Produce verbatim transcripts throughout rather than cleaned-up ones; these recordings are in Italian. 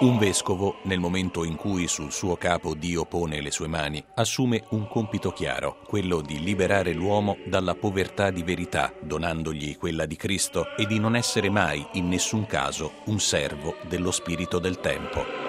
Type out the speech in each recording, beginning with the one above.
Un vescovo, nel momento in cui sul suo capo Dio pone le sue mani, assume un compito chiaro, quello di liberare l'uomo dalla povertà di verità, donandogli quella di Cristo, e di non essere mai, in nessun caso, un servo dello spirito del tempo.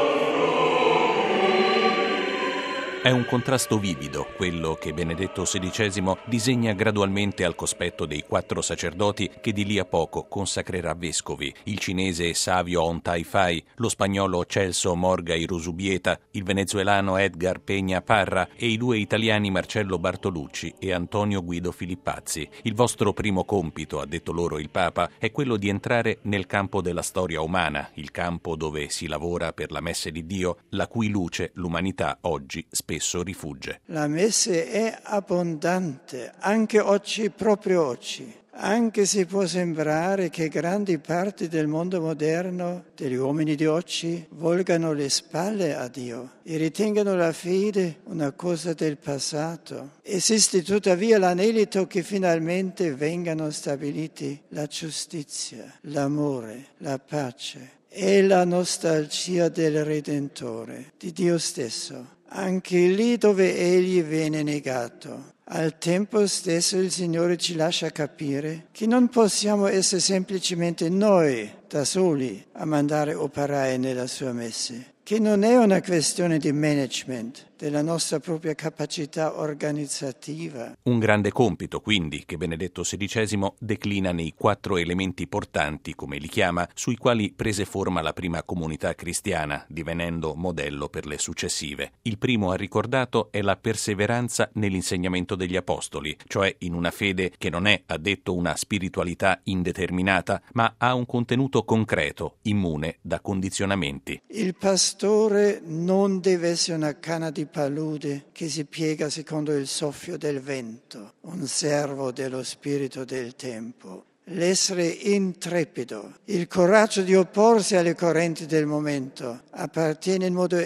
È un contrasto vivido, quello che Benedetto sedicesimo disegna gradualmente al cospetto dei quattro sacerdoti che di lì a poco consacrerà vescovi, il cinese Savio Ontai-Fai, lo spagnolo Celso Morga Irusubieta, il venezuelano Edgar Peña Parra e i due italiani Marcello Bartolucci e Antonio Guido Filippazzi. Il vostro primo compito, ha detto loro il Papa, è quello di entrare nel campo della storia umana, il campo dove si lavora per la messe di Dio, la cui luce l'umanità oggi spesso rifugge. La messe è abbondante, anche oggi, proprio oggi. Anche se può sembrare che grandi parti del mondo moderno, degli uomini di oggi, volgano le spalle a Dio e ritengano la fede una cosa del passato. Esiste tuttavia l'anelito che finalmente vengano stabiliti la giustizia, l'amore, la pace e la nostalgia del Redentore, di Dio stesso. Anche lì dove Egli viene negato. Al tempo stesso il Signore ci lascia capire che non possiamo essere semplicemente noi da soli a mandare operai nella sua messe, che non è una questione di management, della nostra propria capacità organizzativa. Un grande compito, quindi, che Benedetto sedicesimo declina nei quattro elementi portanti, come li chiama, sui quali prese forma la prima comunità cristiana, divenendo modello per le successive. Il primo, ha ricordato, è la perseveranza nell'insegnamento degli apostoli, cioè in una fede che non è, ha detto, una spiritualità indeterminata, ma ha un contenuto concreto, immune da condizionamenti. Il pastore non deve essere una canna di palude che si piega secondo il soffio del vento, un servo dello spirito del tempo. L'essere intrepido, il coraggio di opporsi alle correnti del momento, appartiene in modo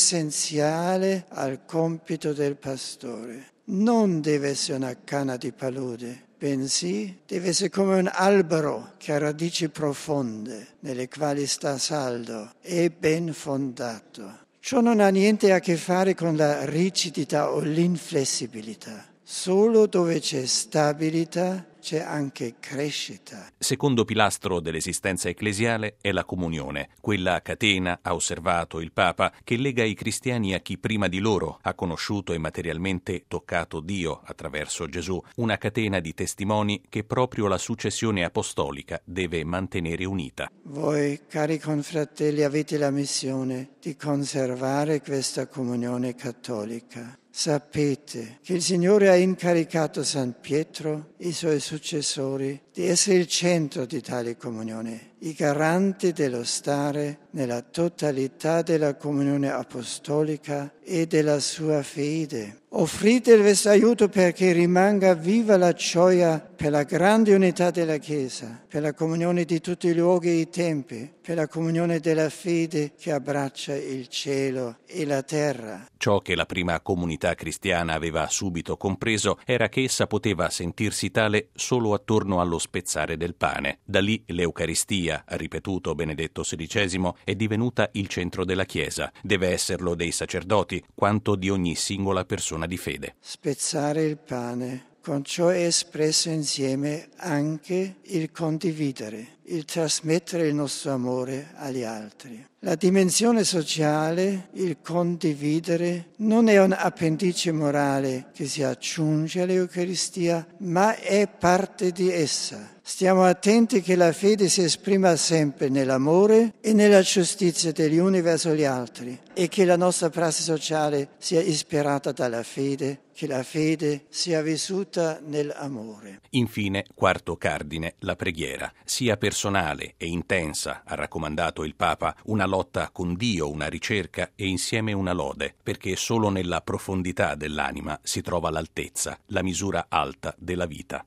essenziale al compito del pastore. Non deve essere una canna di palude, bensì deve essere come un albero che ha radici profonde, nelle quali sta saldo e ben fondato. Ciò non ha niente a che fare con la rigidità o l'inflessibilità. Solo dove c'è stabilità c'è anche crescita. Secondo pilastro dell'esistenza ecclesiale è la comunione, quella catena, ha osservato il Papa, che lega i cristiani a chi prima di loro ha conosciuto e materialmente toccato Dio attraverso Gesù, una catena di testimoni che proprio la successione apostolica deve mantenere unita. Voi, cari confratelli, avete la missione di conservare questa comunione cattolica. Sapete che il Signore ha incaricato San Pietro e i suoi successori di essere il centro di tale comunione, i garanti dello stare nella totalità della comunione apostolica e della sua fede. Offrite il vostro aiuto perché rimanga viva la gioia per la grande unità della Chiesa, per la comunione di tutti i luoghi e i tempi, per la comunione della fede che abbraccia il cielo e la terra. Ciò che la prima comunità cristiana aveva subito compreso era che essa poteva sentirsi tale solo attorno allo spezzare del pane. Da lì l'Eucaristia, ha ripetuto Benedetto sedicesimo, è divenuta il centro della Chiesa. Deve esserlo dei sacerdoti, quanto di ogni singola persona di fede. Spezzare il pane, con ciò è espresso insieme anche il condividere, il trasmettere il nostro amore agli altri. La dimensione sociale, il condividere, non è un appendice morale che si aggiunge all'Eucaristia, ma è parte di essa. Stiamo attenti che la fede si esprima sempre nell'amore e nella giustizia degli uni verso gli altri e che la nostra prassi sociale sia ispirata dalla fede, che la fede sia vissuta nell'amore. Infine, quarto cardine, la preghiera, sia personale e intensa, ha raccomandato il Papa, una lotta con Dio, una ricerca e insieme una lode, perché solo nella profondità dell'anima si trova l'altezza, la misura alta della vita.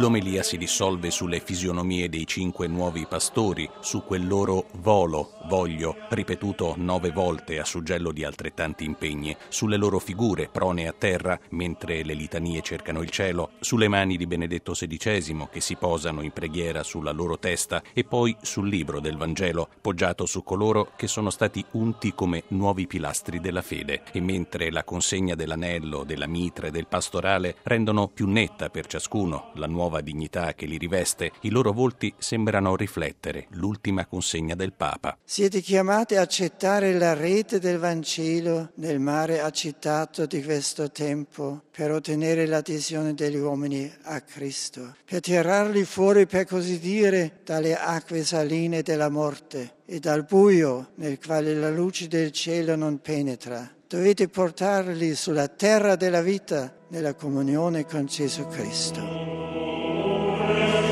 L'omelia si dissolve sulle fisionomie dei cinque nuovi pastori, su quel loro volo, voglio, ripetuto nove volte a suggello di altrettanti impegni, sulle loro figure prone a terra mentre le litanie cercano il cielo, sulle mani di Benedetto sedicesimo che si posano in preghiera sulla loro testa e poi sul libro del Vangelo, poggiato su coloro che sono stati unti come nuovi pilastri della fede, e mentre la consegna dell'anello, della mitra e del pastorale rendono più netta per ciascuno la nuova nuova dignità che li riveste, i loro volti sembrano riflettere l'ultima consegna del Papa. Siete chiamati a accettare la rete del Vangelo nel mare agitato di questo tempo per ottenere l'adesione degli uomini a Cristo, per tirarli fuori, per così dire, dalle acque saline della morte e dal buio nel quale la luce del cielo non penetra. Dovete portarli sulla terra della vita nella comunione con Gesù Cristo.